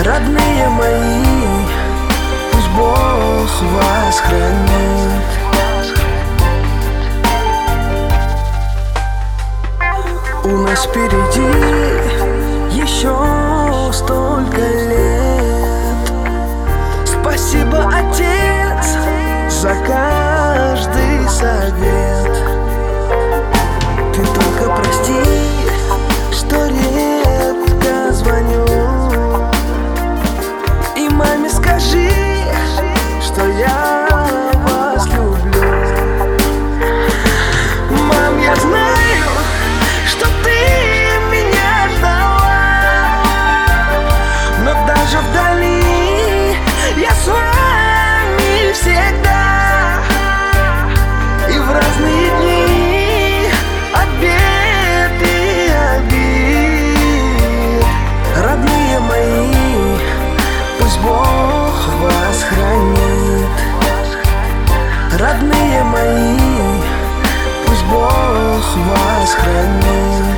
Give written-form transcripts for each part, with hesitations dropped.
Родные мои, пусть Бог вас хранит. У нас впереди еще столько лет. Спасибо, Отец, за каждый совет. Ты только прости, что редко звоню, и маме скажи, что я вас люблю. Мам, я знаю, что ты меня ждала, но даже вдали я с вами всегда. И в разные дни от бед и обид. Родные мои, пусть Бог вас хранит. Родные мои, пусть Бог вас хранит.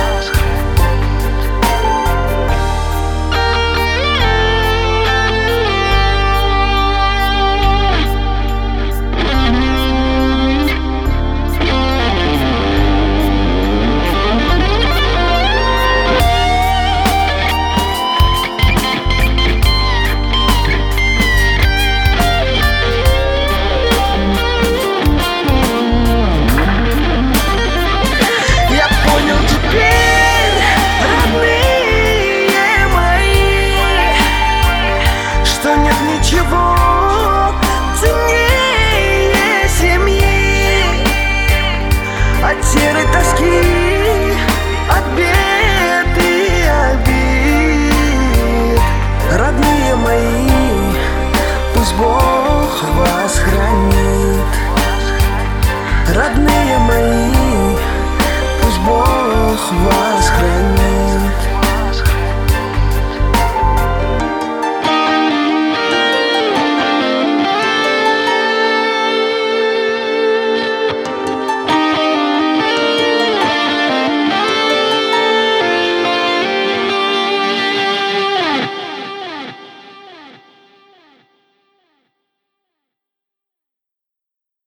Ничего ценнее семьи, от серой тоски, от бед и обид. Родные мои, пусть Бог вас хранит. Родные мои, пусть Бог вас